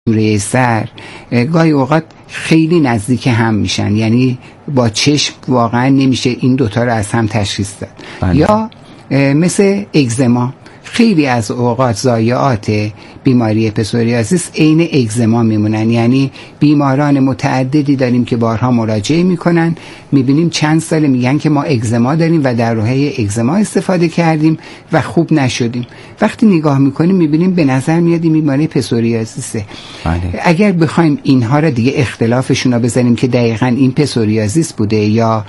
شوره سر گاهی اوقات خیلی نزدیک هم میشن، یعنی با چشم واقعا نمیشه این دوتا رو از هم تشخیص داد. بله. یا مثل اگزما، خیلی از اوقات ضایعات بیماری پسوریازیس عین اگزما میمونن، یعنی بیماران متعددی داریم که بارها مراجعه میکنن، میبینیم چند سال میگن که ما اگزما داریم و در راهی اگزما استفاده کردیم و خوب نشدیم. وقتی نگاه میکنیم میبینیم به نظر میاد این بیماری پسوریازیسه. بله. اگر بخوایم اینها را دیگه اختلافشون رو بزنیم که دقیقاً این پسوریازیس بوده یا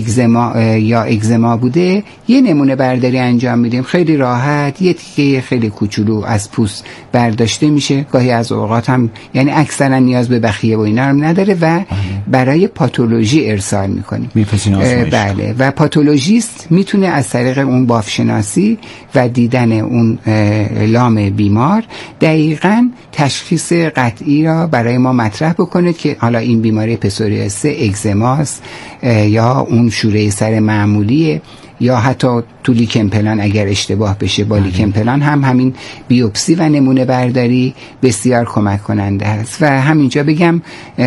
اگزما بوده، یه نمونه برداری انجام میدیم خیلی راحت، یه تیکه خیلی کوچولو از پوست برداشته میشه، گاهی از اوقات هم یعنی اکثرا نیاز به بخیه و اینا هم نداره و برای پاتولوژی ارسال میکنیم. بله. و پاتولوژیست میتونه از طریق اون بافشناسی و دیدن اون لام بیمار دقیقاً تشخیص قطعی را برای ما مطرح بکنه که حالا این بیماری پسوریازیس اگزماست یا اون شوره سر معمولیه، یا حتی تو لیکن پلان اگر اشتباه بشه با لیکن پلان هم همین بیوپسی و نمونه برداری بسیار کمک کننده است. و همینجا بگم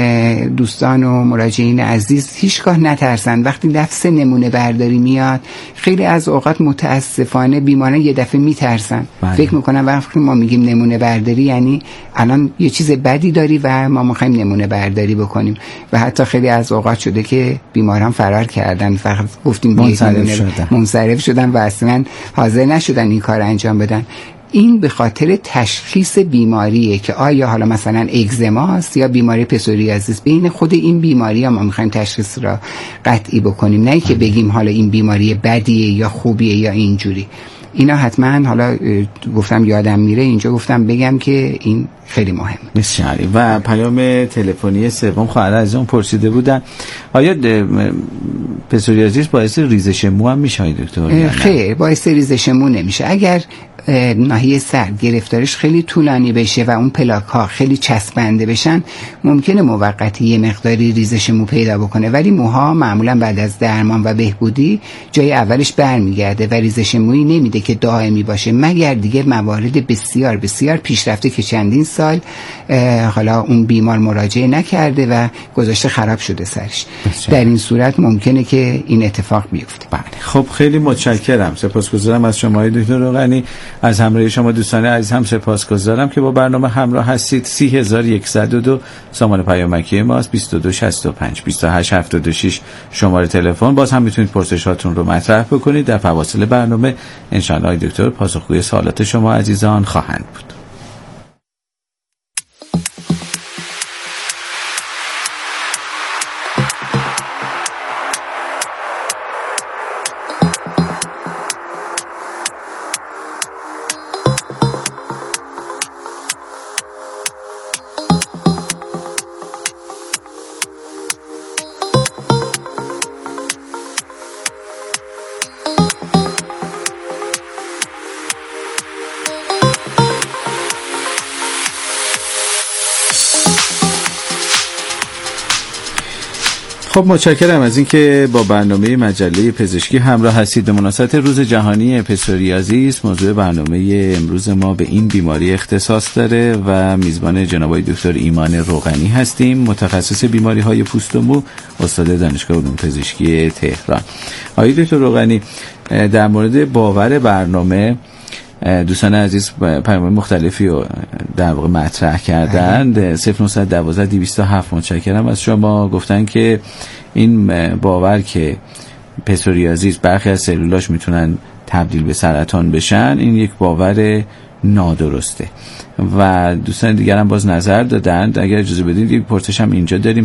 دوستان و مراجعین عزیز هیچگاه نترسن وقتی لفظ نمونه برداری میاد. خیلی از اوقات متاسفانه بیماران یه دفعه میترسن، فکر میکنن وقتی ما میگیم نمونه برداری یعنی الان یه چیز بدی داری و ما میخوایم نمونه برداری بکنیم، و حتی خیلی از اوقات شده که بیماران فرار کردن، فقط گفتیم منصرف شدن و اصلا حاضر نشدن این کار انجام بدن. این به خاطر تشخیص بیماریه که آیا حالا مثلا اگزماست یا بیماری پسوریازیس. بین خود این بیماری ما میخوایم تشخیص را قطعی بکنیم، نه که بگیم حالا این بیماری بدیه یا خوبیه یا اینجوری. اینا حتما حالا گفتم یادم میره اینجا گفتم بگم که این خیلی مهم. بسیاری. و پیام تلفنی سوم خواهر از اون پرسیده بودن آیا پسوریازیس باعث ریزش مو هم میشه دکتر؟ خیر، باعث ریزش مو نمیشه. اگر ناحیه سر گرفتارش خیلی طولانی بشه و اون پلاک ها خیلی چسبنده بشن ممکنه موقتی یه مقداری ریزش مو پیدا بکنه، ولی موها معمولا بعد از درمان و بهبودی جای اولش برمیگرده و ریزش مویی نمیده که دائمی باشه، مگر دیگه موارد بسیار بسیار پیشرفته که چندین سال حالا اون بیمار مراجعه نکرده و گذاشته خراب شده سرش. در این صورت ممکنه که این اتفاق بیفته. بله. خب خیلی متشکرم، سپاسگزارم از شما دکتر روغنی. از همراهی شما دوستان عزیز هم سپاسگزارم که با برنامه همراه هستید. 30102 سامان پیامکی ماست، 2265 2876 شماره تلفن. باز هم میتونید پرسشاتون رو مطرح بکنید. در فواصل برنامه ان شاء الله دکتر پاسخگوی سوالات شما عزیزان خواهند بود. خب متشکرم از اینکه با برنامه مجله پزشکی همراه هستید. به مناسبت روز جهانی پسوریازیس موضوع برنامه امروز ما به این بیماری اختصاص داره و میزبان جناب دکتر ایمان روغنی هستیم، متخصص بیماری های پوست و مو، استاد دانشگاه علوم پزشکی تهران. آقای دکتر روغنی، در مورد باور برنامه دوستان عزیز پیام مختلفی رو در واقع مطرح کردند. 0912 متشکرم از شما. گفتن که این باور که پسوریازیس برخی از سلولاش میتونن تبدیل به سرطان بشن، این یک باور نادرسته. و دوستان دیگر هم باز نظر دادند. اگر اجازه بدید یک پرسش هم اینجا داریم.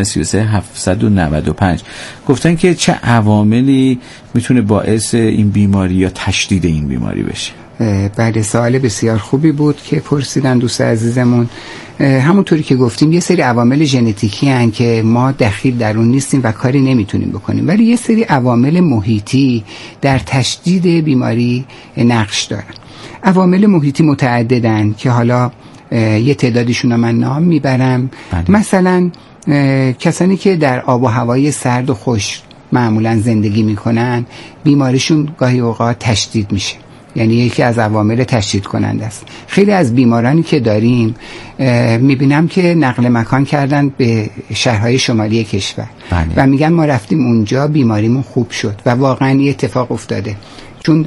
0933 گفتن که چه عواملی میتونه باعث این بیماری یا تشدید این بیماری بشه؟ بله، سوال بسیار خوبی بود که پرسیدن دوست عزیزمون. همونطوری که گفتیم یه سری عوامل ژنتیکی هستن که ما دخیل در اون نیستیم و کاری نمیتونیم بکنیم، ولی یه سری عوامل محیطی در تشدید بیماری نقش دارن. عوامل محیطی متعددن که حالا یه تعدادشون رو من نام میبرم. مثلا کسانی که در آب و هوای سرد و خشک معمولا زندگی میکنن بیماریشون گاهی اوقات تشدید میشه. یعنی یکی از عوامل تشدید کننده است. خیلی از بیمارانی که داریم میبینم که نقل مکان کردن به شهرهای شمالی کشور و میگن ما رفتیم اونجا بیماریمون خوب شد و واقعا یه اتفاق افتاده، چون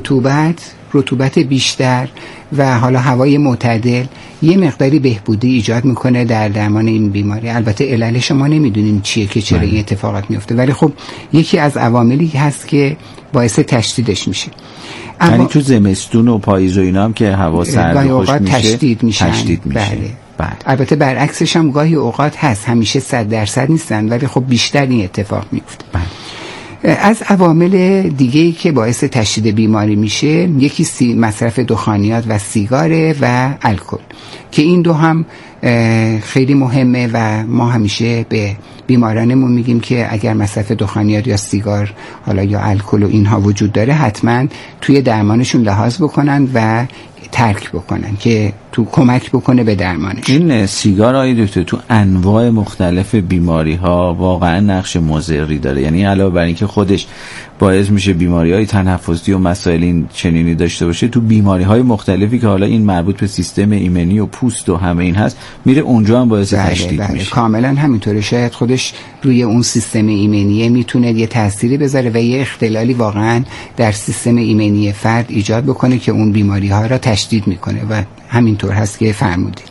رطوبت بیشتر و حالا هوای معتدل یه مقداری بهبودی ایجاد میکنه در درمان این بیماری. البته عللش ما نمیدونیم چیه که چرا این اتفاقات میفته، ولی خب یکی از عواملی هست که باعث تشدیدش میشه. یعنی تو زمستون و پاییز و اینا هم که هوا سرد و خشک میشه تشدید میشه. بله. البته برعکسش هم گاهی اوقات هست، همیشه 100% نیستن، ولی خب بیشتر این اتفاق میفته. از عوامل دیگه‌ای که باعث تشدید بیماری میشه یکی مصرف دخانیات و سیگار و الکل، که این دو هم خیلی مهمه و ما همیشه به بیمارانمون میگیم که اگر مصرف دخانیات یا سیگار حالا یا الکل و اینها وجود داره حتما توی درمانشون لحاظ بکنن و ترک بکنن که تو کمک بکنه به درمانش. این سیگار آقای دکتر تو انواع مختلف بیماری ها واقعا نقش مضری داره، یعنی علاوه بر اینکه خودش باعث میشه بیماری های تنفسی و مسائل این چنینی داشته باشه، تو بیماری های مختلفی که حالا این مربوط به سیستم ایمنی و پوست و همه این هست میره اونجا هم باعث تشدید میشه. کاملا همینطوره. شاید خودش روی اون سیستم ایمنی میتونه یه تأثیری بذاره و یه اختلالی واقعا در سیستم ایمنی فرد ایجاد بکنه که اون بیماری ها را تشدید میکنه و همینطور هست که فرمودید.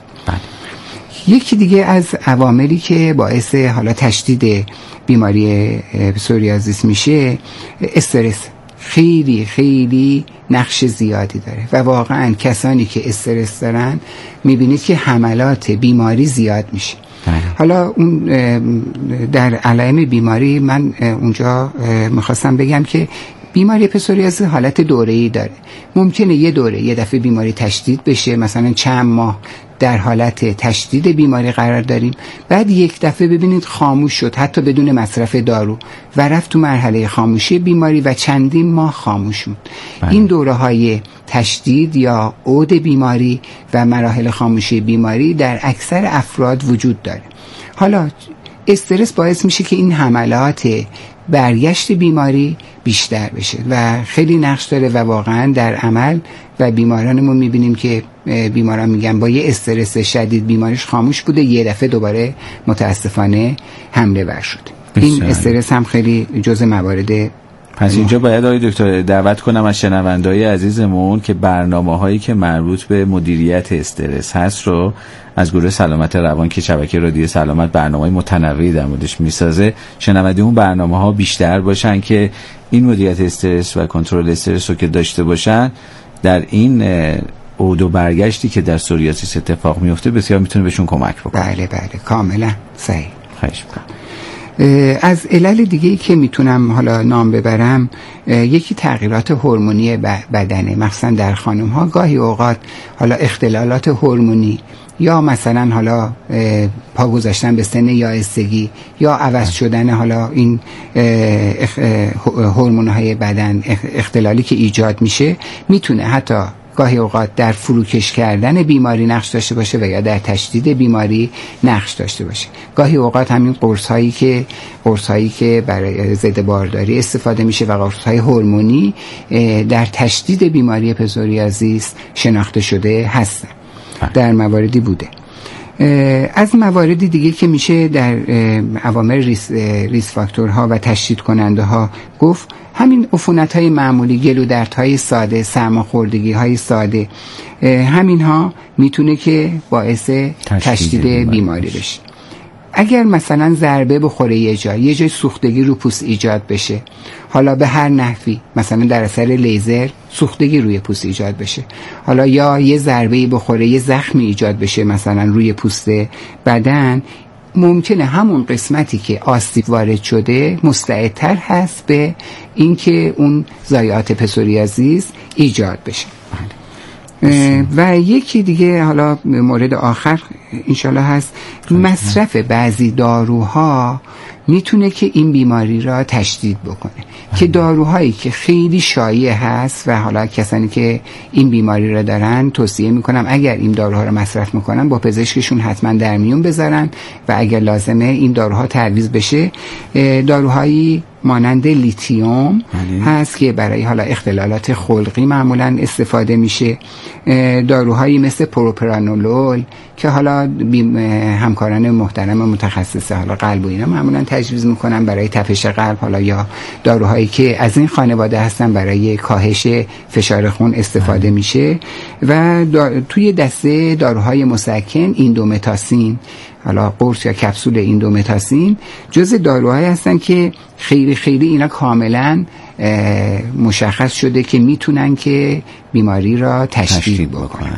یکی دیگه از عواملی که باعث حالا تشدید بیماری پسوریازیس میشه استرس. خیلی خیلی نقش زیادی داره و واقعا کسانی که استرس دارن میبینید که حملات بیماری زیاد میشه. حالا اون در علائم بیماری من اونجا میخواستم بگم که بیماری پسوریازیس حالت دوره‌ای داره. ممکنه یه دفعه بیماری تشدید بشه، مثلا چند ماه در حالت تشدید بیماری قرار داریم، بعد یک دفعه ببینید خاموش شد حتی بدون مصرف دارو و رفت تو مرحله خاموشی بیماری و چندین ماه خاموش موند. این دوره‌های تشدید یا عود بیماری و مراحل خاموشی بیماری در اکثر افراد وجود داره. حالا استرس باعث میشه که این حملات برگشت بیماری بیشتر بشه و خیلی نقش داره و واقعا در عمل و بیمارانمون میبینیم که بیماران میگن با یه استرس شدید بیماریش خاموش بوده، یه دفعه دوباره متاسفانه حمله ور شد. این استرس هم خیلی جزء موارد. پس اینجا باید آقای دکتر دعوت کنم از شنونده‌های عزیزمون که برنامه‌هایی که مربوط به مدیریت استرس هست رو از گروه سلامت روان که شبکه رادیو سلامت برنامه‌های متنوعی در موردش میسازه، شنونده اون برنامه‌ها بیشتر باشن که این مدیریت استرس و کنترل استرس رو که داشته باشن در این عود و برگشتی که در پسوریازیس اتفاق میفته بسیار میتونه بهشون کمک بکنه. بله کاملا صحیح. خواهش می‌کنم. از علل دیگه‌ای که میتونم حالا نام ببرم یکی تغییرات هورمونی بدنه، مخصوصا در خانم‌ها. گاهی اوقات حالا اختلالات هورمونی یا مثلا حالا پا گذاشتن به سن یائسگی یا عوض شدن حالا این هورمون‌های بدن، اختلالی که ایجاد میشه میتونه حتی گاهی اوقات در فروکش کردن بیماری نقش داشته باشه و یا در تشدید بیماری نقش داشته باشه. گاهی اوقات همین قرص هایی که برای ضد بارداری استفاده میشه و قرص های هورمونی در تشدید بیماری پسوریازیس شناخته شده هستن. در مواردی بوده. از مواردی دیگه که میشه در عوامل ریس فاکتورها و تشدید کننده ها گفت، همین عفونت‌های معمولی، گلودردهای ساده، سرماخوردگی‌های ساده، همین ها میتونه که باعث تشدید بیماری بشه. اگر مثلا ضربه بخوره یه جای سوختگی رو پوست ایجاد بشه، حالا به هر نحوی، مثلا در اثر لیزر سوختگی روی پوست ایجاد بشه، حالا یا یه ضربه‌ای بخوره یه زخمی ایجاد بشه مثلا روی پوست بدن، ممکنه همون قسمتی که آسیب وارد شده مستعدتر هست به اینکه اون ضایعات پسوریازیس ایجاد بشه. و یکی دیگه حالا مورد آخر انشالله هست، مصرف بعضی داروها میتونه که این بیماری را تشدید بکنه، که داروهایی که خیلی شایع هست و حالا کسانی که این بیماری را دارن توصیه میکنم اگر این داروها را مصرف میکنن با پزشکشون حتما در میون بذارن و اگر لازمه این داروها تعویض بشه. داروهایی مانند لیتیوم هست که برای حالا اختلالات خلقی معمولا استفاده میشه. داروهایی مثل پروپرانولول که حالا همکاران محترم متخصص حالا قلب و اینا معمولا تجویز میکنن برای تپش قلب، حالا یا داروهایی که از این خانواده هستن برای کاهش فشار خون استفاده میشه. و توی دسته داروهای مسکن ایندومتاسین، حالا قرص یا کپسول ایندومتاسین جزء داروهایی هستن که خیلی اینا کاملا مشخص شده که میتونن که بیماری را تشدید بکنن.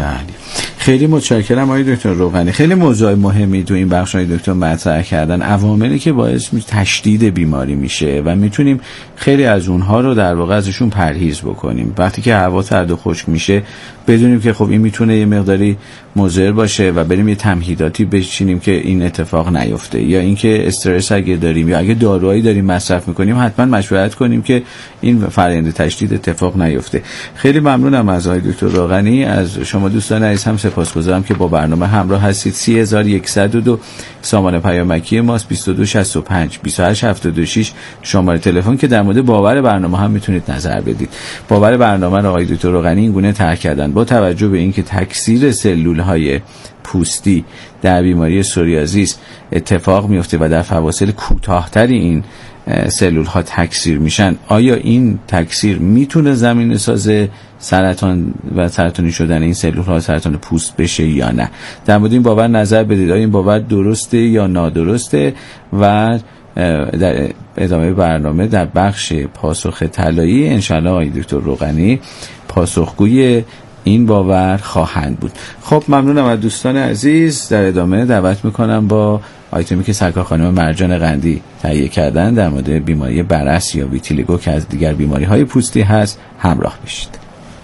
خیلی متشکرم آقای دکتر روغنی. خیلی موضوع مهمی تو این بخش آقای دکتر مطرح کردن، عواملی که باعث تشدید بیماری میشه و میتونیم خیلی از اونها رو در واقع ازشون پرهیز بکنیم. وقتی که هوا سرد و خشک میشه بدونیم که خب این میتونه یه مقداری مضر باشه و بریم یه تمهیداتی بچینیم که این اتفاق نیفته، یا اینکه استرس اگه داریم یا اگه داروهایی داریم مصرف میکنیم حتما مشورت کنیم که این فرآیند تشدید اتفاق نیفته. خیلی ممنونم از آقای دکتر روغنی. از شما دوستان عزیز هم سپاسگزارم که با برنامه همراه هستید. 3102 سامان پیامکی ماست، 2265 2876 شماره تلفن که در مورد باور برنامه هم میتونید نظر بدید. باور برنامه رو آقای دکتر روغنی این گونه طرح کردن با توجه به اینکه تکثیر سلول‌های پوستی در بیماری پسوریازیس اتفاق میفته و در فواصل کوتاه‌تری این سلول ها تکثیر میشن، آیا این تکثیر میتونه زمینه ساز سرطان و سرطانی شدن این سلول ها سرطان پوست بشه یا نه؟ در مورد این باور نظر بدید. آیا این باور درسته یا نادرسته؟ و در ادامه برنامه در بخش پاسخ طلایی انشالله آقای دکتر روغنی پاسخگوی این باور خواهند بود. خب ممنونم از دوستان عزیز. در ادامه دعوت میکنم با آیتمی که سرکار خانم مرجان قندی تهیه کردن در مورد بیماری برس یا ویتیلیگو که از دیگر بیماری های پوستی هست همراه بشید.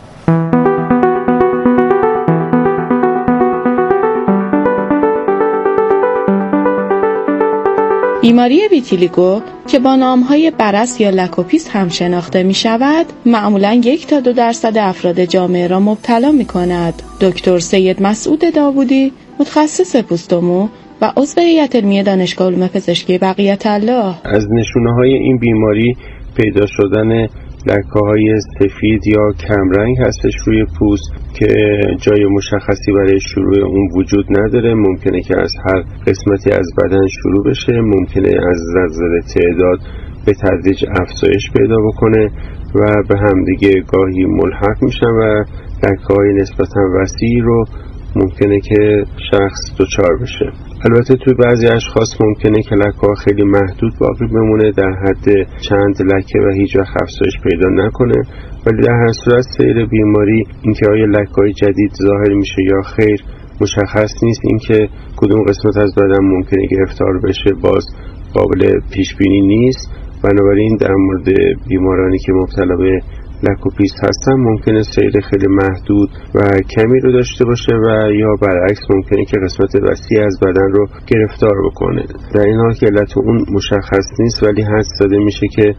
بیماری ویتیلیگو که با نامهای برس یا لکوپیس هم شناخته می شود، معمولاً 1 تا 2% افراد جامعه را مبتلا می کند. دکتر سید مسعود داوودی، متخصص پوست و مو و عضو هیئت علمی دانشگاه علوم پزشکی بقیت الله، از نشونه‌های این بیماری پیدا شدن لکه‌های سفید یا کمرنگ هستش روی پوست که جای مشخصی برای شروع اون وجود نداره. ممکنه که از هر قسمتی از بدن شروع بشه، ممکنه از نظر تعداد به تدریج افزایش پیدا بکنه و به همدیگه گاهی ملحق میشن و لکه‌های نسبتاً وسیعی رو ممکنه که شخص دچار بشه. البته توی بعضی اشخاص ممکنه که لکه‌ها خیلی محدود باقی بمونه، در حد چند لکه و هیچ وقت افزایش پیدا نکنه، ولی در هر صورت سیر بیماری اینکه آیا لکه‌های جدید ظاهر میشه یا خیر مشخص نیست. اینکه کدوم قسمت از بدن ممکنه گرفتار بشه باز قابل پیش بینی نیست. بنابراین در مورد بیمارانی که مبتلا به لکوپیست هستن ممکنه سیر خیلی محدود و کمی رو داشته باشه و یا برعکس ممکنه که قسمت وسیع از بدن رو گرفتار بکنه. در این حال که علت اون مشخص نیست ولی حدس زده میشه که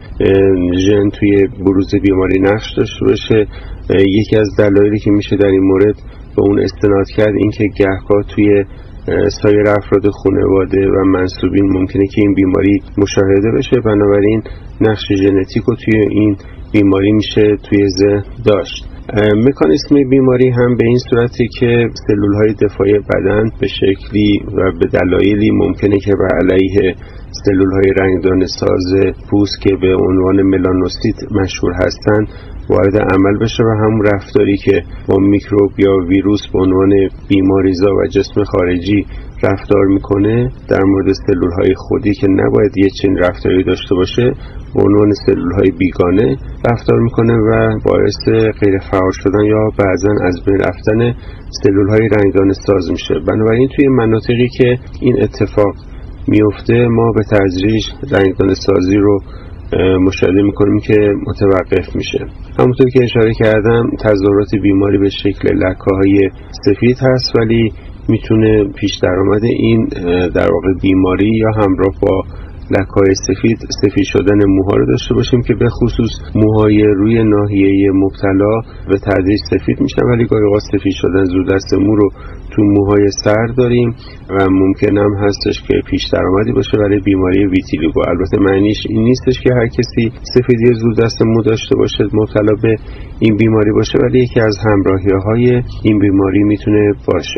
ژن توی بروز بیماری نقش داشته باشه. یکی از دلایلی که میشه در این مورد به اون استناد کرد این که گهگاه توی سایر افراد خانواده و منسوبین ممکنه که این بیماری مشاهده بشه، بنابراین نقش ژنتیک رو توی این بیماری میشه توی ذهن داشت. مکانیسم بیماری هم به این صورتی که سلول‌های دفاعی بدن به شکلی و به دلایلی ممکنه که بر علیه سلول‌های رنگدان ساز پوست که به عنوان ملانوسیت مشهور هستند وارد عمل بشه و همون رفتاری که با میکروب یا ویروس به عنوان بیماریزا و جسم خارجی رفتار میکنه در مورد سلول‌های خودی که نباید یه چنین رفتاری داشته باشه به عنوان سلول‌های بیگانه رفتار میکنه و باعث غیر فعال شدن یا بعضاً از بین رفتن سلول‌های رنگدان ساز میشه. بنابراین توی مناطقی که این اتفاق میفته ما به تدریج رنگدان سازی رو مشاهده میکنیم که متوقف میشه. همونطور که اشاره کردم تظاهرات بیماری به شکل لکه‌های سفید هست ولی میتونه پیش درآمد این در واقع بیماری یا همراه با لکه‌های سفید شدن موها رو داشته باشیم که به خصوص موهای روی ناحیه مبتلا به تدریج سفید میشن، ولی گاهی اوقات سفید شدن زودرس مو رو تو موهای سر داریم و ممکن هم هستش که پیش درآمدی باشه برای بیماری ویتیلیگو. البته معنیش این نیستش که هر کسی سفیدی زودرس مو داشته باشه مبتلا به این بیماری باشه، ولی یکی از همراهی‌های این بیماری میتونه باشه.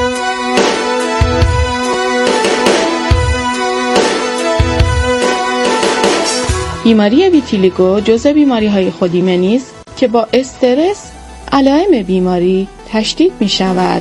بیماری ویتیلیگو جزء بیماری‌های خودایمنی است که با استرس علائم بیماری تشدید می‌شود.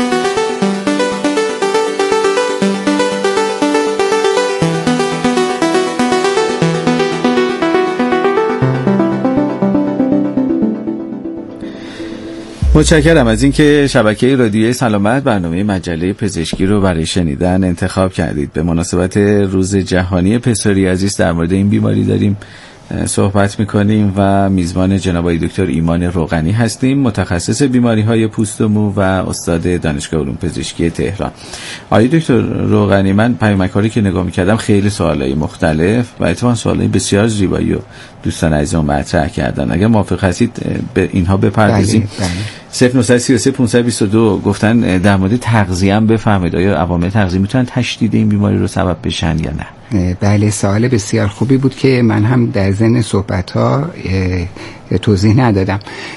متشکرم از اینکه شبکه رادیوی سلامت برنامه مجله پزشکی رو برای شنیدن انتخاب کردید. به مناسبت روز جهانی پسوریازیس در مورد این بیماری داریم صحبت میکنیم و میزبان جناب آقای دکتر ایمان روغنی هستیم، متخصص بیماری‌های پوست و مو و استاد دانشگاه علوم پزشکی تهران. آقای دکتر روغنی، من پیامک‌هایی که نگاه میکردم خیلی سوالای مختلف و اتفاقاً سوالای بسیار زیبایی و دوستان عزیزم مطرح کردن. اگر موافق هستید به اینها بپردازیم. 0933 522 گفتن در مورد تغذیه هم بفهمید، آیا عوامل تغذیه میتونن تشدید این بیماری رو سبب بشن یا نه؟ بله، سوال بسیار خوبی بود که من هم در ضمن صحبت‌ها توضیح ندادم.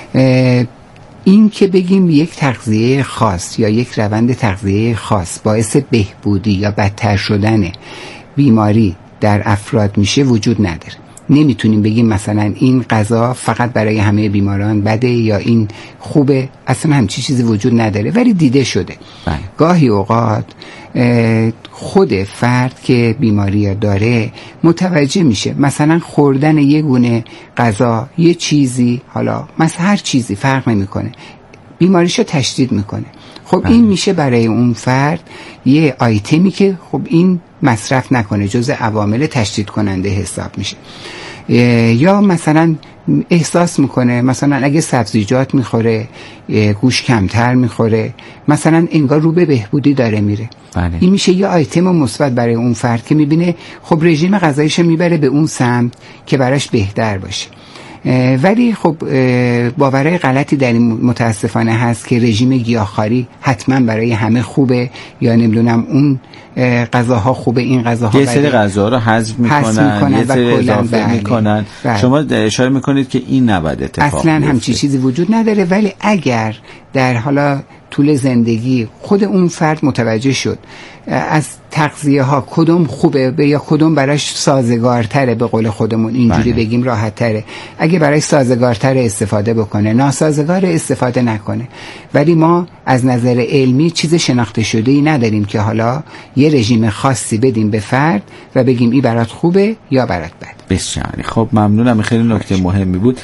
این که بگیم یک تغذیه خاص یا یک روند تغذیه خاص باعث بهبودی یا بدتر شدن بیماری در افراد میشه وجود نداره. نمیتونیم بگیم مثلا این غذا فقط برای همه بیماران بده یا این خوبه، اصلا همچی چیزی وجود نداره، ولی دیده شده. گاهی اوقات خود فرد که بیماری داره متوجه میشه مثلا خوردن یه گونه غذا، یه چیزی، حالا مثلا هر چیزی فرق نمیکنه، بیماریشو تشدید میکنه. خب این میشه برای اون فرد یه آیتمی که خب این مصرف نکنه، جزء عوامل تشدید کننده حساب میشه. یا مثلا احساس میکنه مثلا اگه سبزیجات میخوره، گوشت کمتر میخوره، مثلا انگار رو به بهبودی داره میره. این میشه یه آیتم مثبت برای اون فرد که میبینه خب رژیم غذاییشو میبره به اون سمت که براش بهتر باشه. ولی خب باورهای غلطی در این متاسفانه هست که رژیم گیاهخواری حتما برای همه خوبه یا نمیدونم اون غذاها خوبه، این غذاها یه سری غذاها رو حذف میکنن یه سری اضافه میکنن. شما اشاره میکنید که این نباید اتفاق بیفته. اصلا همچی چیزی وجود نداره، ولی اگر در حالا طول زندگی خود اون فرد متوجه شد از تغذیه ها کدوم خوبه یا کدوم براش سازگارتره، به قول خودمون اینجوری بگیم راحت تره، اگه براش سازگارتره استفاده بکنه، ناسازگار استفاده نکنه. ولی ما از نظر علمی چیز شناخته شده ای نداریم که حالا یه رژیم خاصی بدیم به فرد و بگیم این برات خوبه یا برات بد. بسیار خب، ممنونم، خیلی نکته مهمی بود.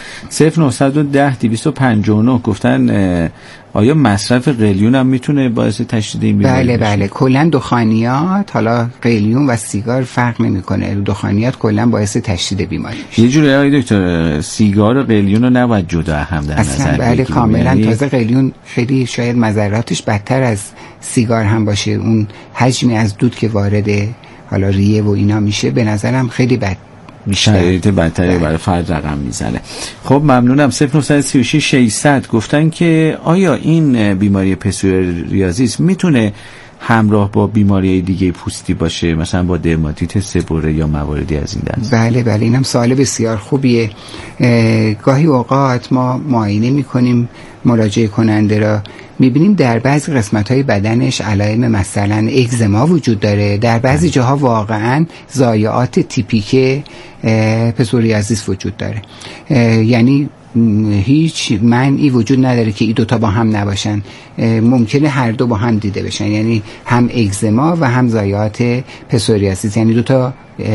0910 259 گفتن آیا مصرف قلیون هم میتونه باعث تشدید این بیماری بشه؟ بله، کلا دخانیات، حالا قلیون و سیگار فرق نمیکنه، دخانیات کلا باعث تشدید بیماری میشه. یه جوری آقای دکتر سیگار و قلیون رو نباید جدا هم در نظر بگیریم؟ بله کاملا. تازه قلیون خیلی شاید مضراتش بدتر از سیگار هم باشه. اون حجمی از دود که وارد حالا ریه و اینا میشه به نظرم خیلی بد، شرایط بدتری برای فرد رقم میزنه. خب ممنونم. 0936 600 گفتن که آیا این بیماری پسوریازیس میتونه همراه با بیماری دیگه پوستی باشه، مثلا با درماتیت سبوره یا مواردی از این دست؟ بله اینم سوال بسیار خوبیه. گاهی اوقات ما معاینه میکنیم مراجعه کننده را، میبینیم در بعضی قسمت‌های بدنش علائم مثلا اگزما وجود داره، در بعضی جاها واقعاً ضایعات تیپیک پسوریازیس وجود داره. یعنی هیچ معنی وجود نداره که این دوتا با هم نباشن، ممکنه هر دو با هم دیده بشن، یعنی هم اگزما و هم ضایعات پسوریازیس، یعنی دوتا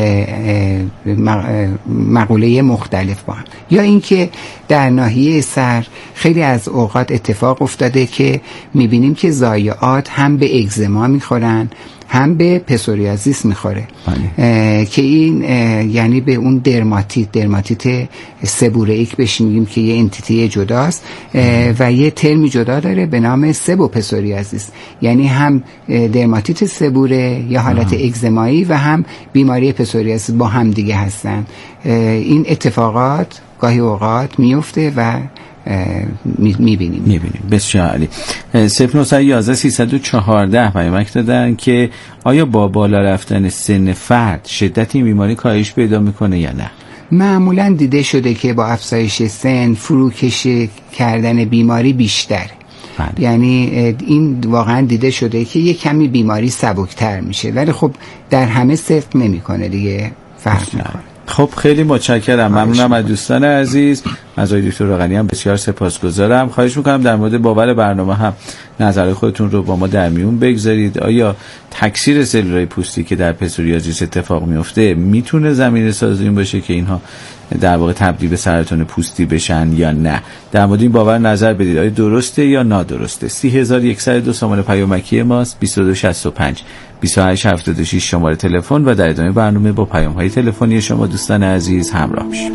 مقوله مختلف با هم. یا اینکه در ناحیه سر خیلی از اوقات اتفاق افتاده که میبینیم که ضایعات هم به اگزما میخورن هم به پسوریازیس میخوره. که این یعنی به اون درماتیت سبورئیک بهش میگیم که یه انتیته جداست و یه ترمی جدا داره به نام سبو پسوریازیس، یعنی هم درماتیت سبوره یا حالت اگزمایی و هم بیماری پسوریازیس با هم دیگه هستن. این اتفاقات گاهی اوقات میفته و میبینیم. بسیار عالی. 0911 314 پیامک دادن که آیا با بالا رفتن سن فرد شدت این بیماری کاهش پیدا میکنه یا نه؟ معمولا دیده شده که با افزایش سن فروکش کردن بیماری بیشتر. یعنی این واقعا دیده شده که یک کمی بیماری سبکتر میشه، ولی خب در همه صدق نمیکنه دیگه، فرق میکنه. خب خیلی متشکرم، ممنونم از دوستان عزیز. از آقای دکتر راقنی هم بسیار سپاسگزارم. خواهش میکنم در مورد باور برنامه هم نظر خودتون رو با ما در میون بگذارید. آیا تکثیر سلولای پوستی که در پسوریازیس اتفاق میفته میتونه زمینه ساز این باشه که اینها در واقع تبدیل به سرطان پوستی بشن یا نه؟ در مورد این باور نظر بدید، آیا درسته یا نادرسته؟ 30102 سامانه پیامکی ماست، 2265 2876 شماره تلفن، و در ادامه برنامه با پیام‌های تلفنی شما دوستان عزیز همراه میشیم.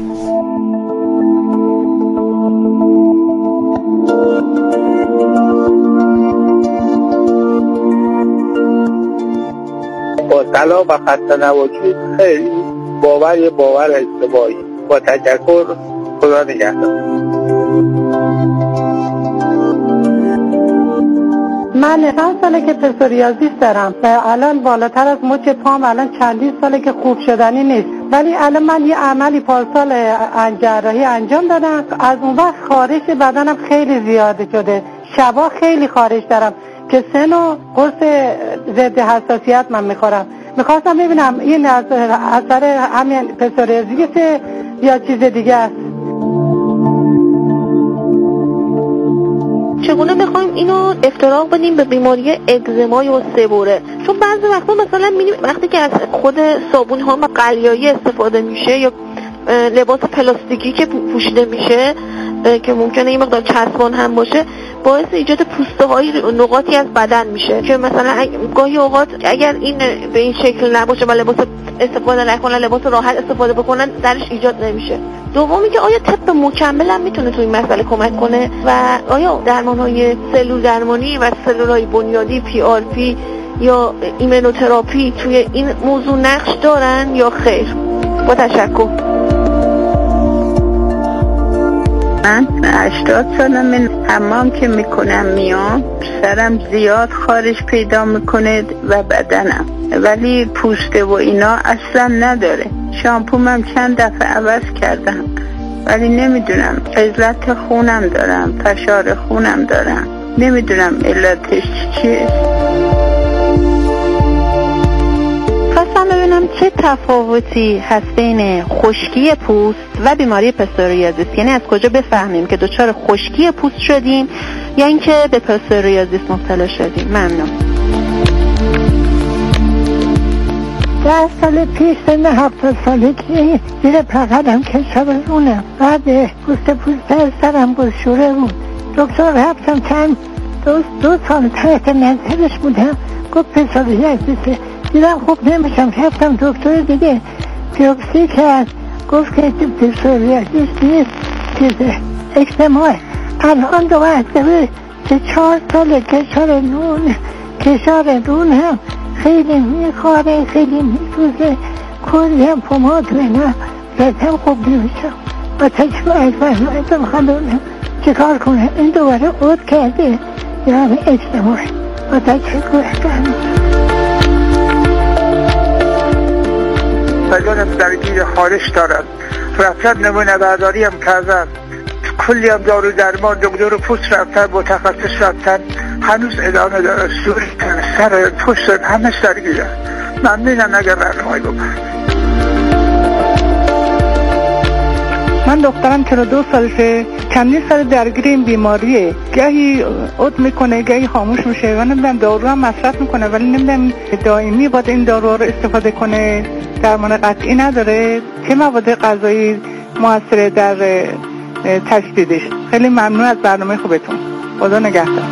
با سلام و خسته نباشید. خیلی باور اشتباهی. با تشکر، خدا نگهدار. من 5 ساله که پسوریازیس دارم و الان بالاتر از مچ پام الان چندین ساله که خوب شدنی نیست، ولی الان من یه عملی پارسال جراحی انجام دادم. از اون وقت خارش بدنم خیلی زیاده شده، شبا خیلی خارش دارم که سن و قرص ضد حساسیت من میخورم. میخواستم ببینم این از اثر همین پسوریازیس یا چیز دیگه است. چگونه بخوایم اینو افتراق بدیم به بیماری اگزما یا سبوره؟ چون بعضی وقتا مثلا می‌بینیم وقتی که از خود صابون ها و قلیایی استفاده میشه یا لباس پلاستیکی که پوشیده میشه که ممکنه این مقدار چسبان هم باشه، باعث ایجاد پوسته های نقاطی از بدن میشه که مثلا گاهی اوقات اگر این به این شکل نباشه و لباس استفاده نکنن، لباس راحت استفاده بکنن، درش ایجاد نمیشه. دومی که آیا طب مکمل هم میتونه توی این مسئله کمک کنه و آیا درمان‌های سلول درمانی و سلول‌های بنیادی PRP یا ایمنوتراپی توی این موضوع نقش دارن یا خیر؟ با تشکر. من 80 سالمه، حمام که میکنم میام سرم زیاد خارش پیدا میکنه و بدنم، ولی پوسته و اینا اصلا نداره. شامپومم چند دفعه عوض کردم ولی نمیدونم، عزلت خونم دارم، فشار خونم دارم، نمیدونم علتش چیه. خواستم ببینم چه تفاوتی هست بین خشکی پوست و بیماری پسوریازیس، یعنی از کجا بفهمیم که دچار خشکی پوست شدیم یا اینکه به پسوریازیس مبتلا شدیم. ممنون. 10 سال پیش سن 70 سالگی زیر پقدم کشاب رونم، بعد پوست سرم گشوره بود. دکتر رفتم چند دو سال تحت نظرش بودم، گفت پسوریازیسه. دیدم خوب نمیشم، رفتم دکتر دیگه بیوپسی کرد، گفت که پسوریازیس نیست، چیزه اکزما. الان دو هفته که 4 سال کشار رون هم خیلی میخواره، خیلی میسوزه، کلی هم پماد و اینا زدم، خوب نمیشم. با تشکر از برنامه‌تون خواهم چه کار کنم. این دوباره عود کرده یا همه اجتماع. با تشکر کنم. بدنم درگیر خارش دارم، رفتن نمونه برداری هم کردم، کلی هم دارو درمان، دکتر پوست رفتن، متخصص رفتن، هنوز ادامه داره. سوری سر پوست همه درگیره. ممنونم اگر برنامه‌ای بکنم. من دخترم 42 سالشه، چندین سال درگیر این بیماریه، گاهی عد میکنه گاهی خاموش میشه و نمیدونم دارو هم مصرف میکنه، ولی نمیدونم دائمی باید این دارو رو استفاده کنه، درمان قطعی نداره. چه مواد غذایی موثره در تشدیدش؟ خیلی ممنون از برنامه خوبتون، خدا نگهدار.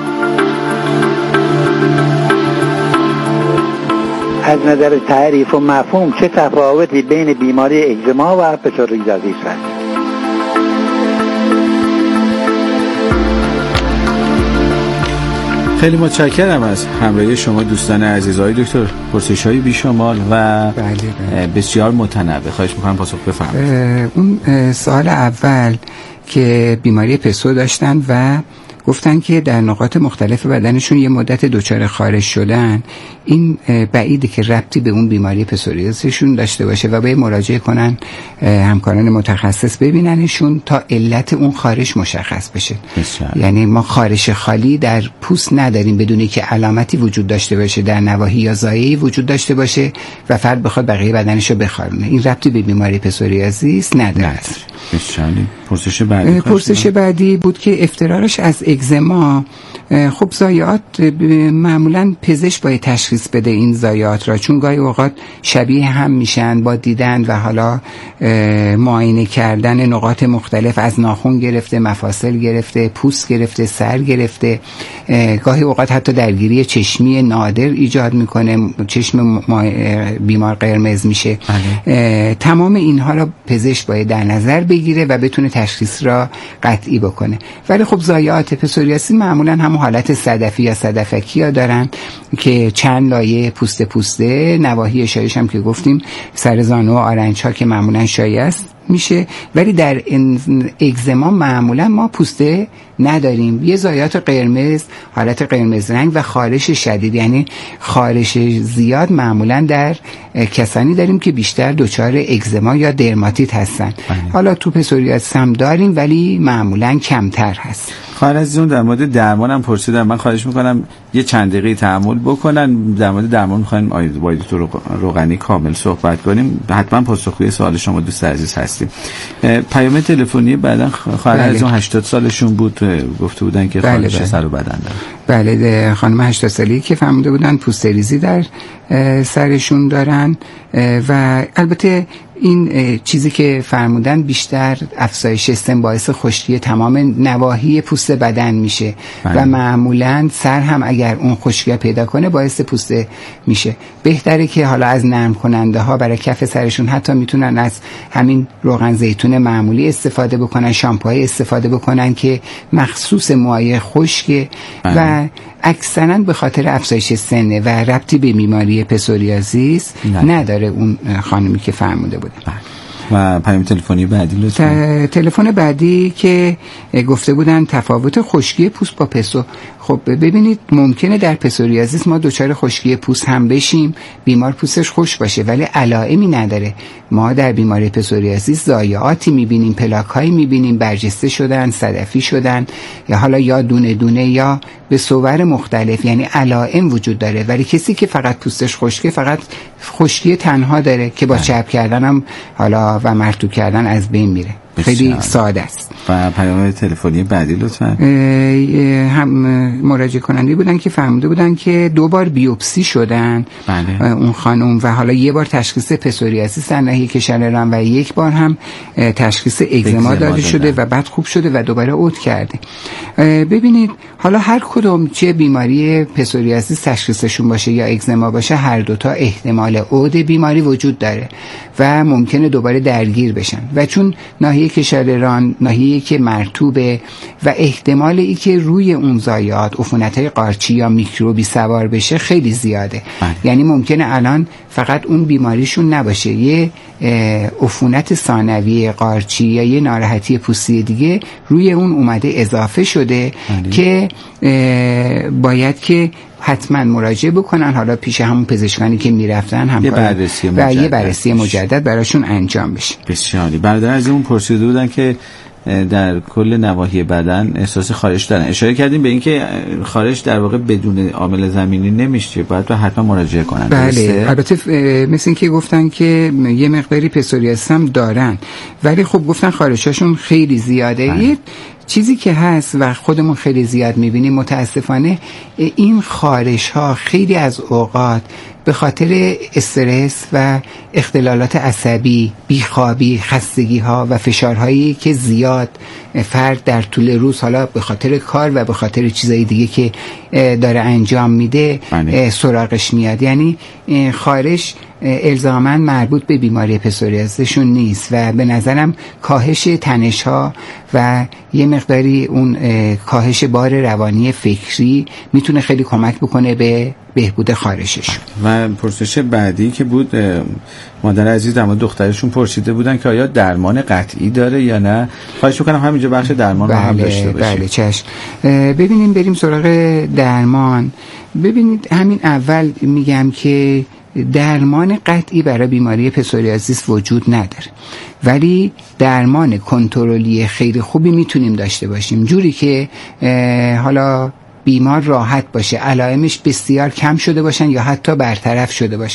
از نظر تعریف و مفهوم چه تفاوتی بین بیماری اگزما و پسوریازیس هست؟ خیلی متشکرم از همراهی شما دوستان عزیز. آقای دکتر، پرسش‌های بیشمال و بسیار متنوع. خواهش می‌کنم پاسخ بفرمایید. اون سوال اول که بیماری پسو داشتن و گفتن که در نقاط مختلف بدنشون یه مدت دچار خارش شدن، این بعیده که ربطی به اون بیماری پسوریازیسشون داشته باشه و به مراجعه کنن همکاران متخصص ببیننشون تا علت اون خارش مشخص بشه. یعنی ما خارش خالی در پوست نداریم بدون که علامتی وجود داشته باشه در نواحی یا زایعه‌ای وجود داشته باشه و فرد بخواد بقیه بدنشو بخارونه. این ربطی به بیماری پسوریازیس نداره. پرسش بعدی بود که افترارش از اگزما. خب ضایعات معمولا پزشک باید تشخیص بده این ضایعات را، چون گاهی اوقات شبیه هم میشن با دیدن و حالا معاینه کردن نقاط مختلف از ناخن گرفته، مفاصل گرفته، پوست گرفته، سر گرفته، گاهی اوقات حتی درگیری چشمی نادر ایجاد میکنه، چشم بیمار قرمز میشه. تمام اینها را پزشک باید در نظر بگیره و بتونه تشخیص را قطعی بکنه. ولی خب ضایعات پسوریازیس معمولا هم حالت صدفی یا صدفکی ها دارن که چند لایه پوسته نواحی شایعش هم که گفتیم سر زانو و آرنج ها که معمولا شایع است میشه. ولی در اگزما معمولا ما پوسته نداریم، یه ضایعات قرمز، حالت قرمز رنگ و خارش شدید، یعنی خارش زیاد معمولا در کسانی داریم که بیشتر دچار اگزما یا درماتیت هستن. حالا تو پسوریازیس هم داریم ولی معمولا کمتر هست. خواهر عزیزم در مورد درمان هم پرسیدم، من خواهش میکنم یه چند دقیقه تأمل بکنن. در مورد درمان میخوایم با دکتر روغنی کامل صحبت کنیم. حتما پاسخگوی سوال شما دوست عزیز هستیم. پیام تلفنی بعدن خواهر عزیزم 80 سالشون بود، گفته بودن که خارش سر و بدن دارن. بله، خانم 80 ساله‌ای که فهمیده بودن پوستریزی در سرشون دارن و البته این چیزی که فرمودن بیشتر افزایش سن باعث خشکی تمام نواحی پوست بدن میشه و معمولا سر هم اگر اون خشکی پیدا کنه باعث پوسته میشه. بهتره که حالا از نرم کننده ها برای کف سرشون حتی میتونن از همین روغن زیتون معمولی استفاده بکنن، شامپوهای استفاده بکنن که مخصوص موهای خشک و اکثرا به خاطر افزایش سن و ربطی به بیماری پسوریازیس نداره اون خانمی که فرموده بود. و پیام تلفنی بعدی لطفا. تلفن بعدی که گفته بودن تفاوت خشکی پوست با پسو. خب ببینید ممکنه در پسوریازیس ما دچار خشکی پوست هم بشیم، بیمار پوستش خشک باشه ولی علائمی نداره. ما در بیماری پسوریازیس ضایعاتی میبینیم، پلاک‌هایی میبینیم برجسته شدن، صدفی شدن یا حالا یا دونه دونه یا به صور مختلف، یعنی علائم وجود داره. ولی کسی که فقط پوستش خشکه فقط خشکی تنها داره که با چرب کردن هم حالا و مرطوب کردن از بین میره. خیلی ساده است. و پیام تلفنی بعدی لطفا. هم مراجعه کننده بودن که فهمیده بودن که 2 بار بیوپسی شدن اون خانم و حالا 1 بار تشخیص پسوریازیس در ناحیه کشلران و 1 بار هم تشخیص اگزما داده شده و بعد خوب شده و دوباره عود کرده. ببینید حالا هر کدوم چه بیماری پسوریازیس تشخیصشون باشه یا اگزما باشه، هر دوتا احتمال عود بیماری وجود داره و ممکنه دوباره درگیر بشن و چون ناحیه کشلران ناحیه‌ای که مرطوبه و احتمال ای که روی اون ضایعات عفونت‌های قارچی یا میکروبی سوار بشه خیلی زیاده. یعنی ممکنه الان فقط اون بیماریشون نباشه، یه عفونت ثانوی قارچی یا یه ناراحتی پوستی دیگه روی اون اومده اضافه شده که باید که حتما مراجعه بکنن، حالا پیش همون پزشکانی که میرفتن هم یه بررسی مجدد براشون انجام بشه. بسیاری. برادر از اون پرسیده بودن که در کل نواحی بدن احساس خارش دارن. اشاره کردیم به اینکه خارش در واقع بدون عامل زمینی نمیشه، باید حتما مراجعه کنن. بله، البته مثل اینکه گفتن که یه مقداری پسوریازیس هم دارن ولی خب گفتن خارشاشون خیلی زیاده. یه چیزی که هست و خودمون خیلی زیاد میبینیم متاسفانه، این خارش ها خیلی از اوقات به خاطر استرس و اختلالات عصبی، بیخوابی، خستگی ها و فشارهایی که زیاد فرد در طول روز، حالا به خاطر کار و به خاطر چیزای دیگه که داره انجام میده سراغش میاد. یعنی خارش الزاماً مربوط به بیماری پسوریازیسشون نیست و به نظرم کاهش تنش ها و یه مقداری اون کاهش بار روانی فکری میتونه خیلی کمک بکنه به بهبود خارشش. و پرسش بعدی که بود، مادر عزیز در مورد دخترشون پرسیده بودن که آیا درمان قطعی داره یا نه. خواهش می‌کنم همینجا بخش درمان رو هم داشته باشیم. بله چشم. ببینیم بریم سراغ درمان. ببینید همین اول میگم که درمان قطعی برای بیماری پسوریازیس وجود نداره، ولی درمان کنترلی خیلی خوبی میتونیم داشته باشیم، جوری که حالا بیمار راحت باشه، علائمش بسیار کم شده باشن یا حتی برطرف شده باشن.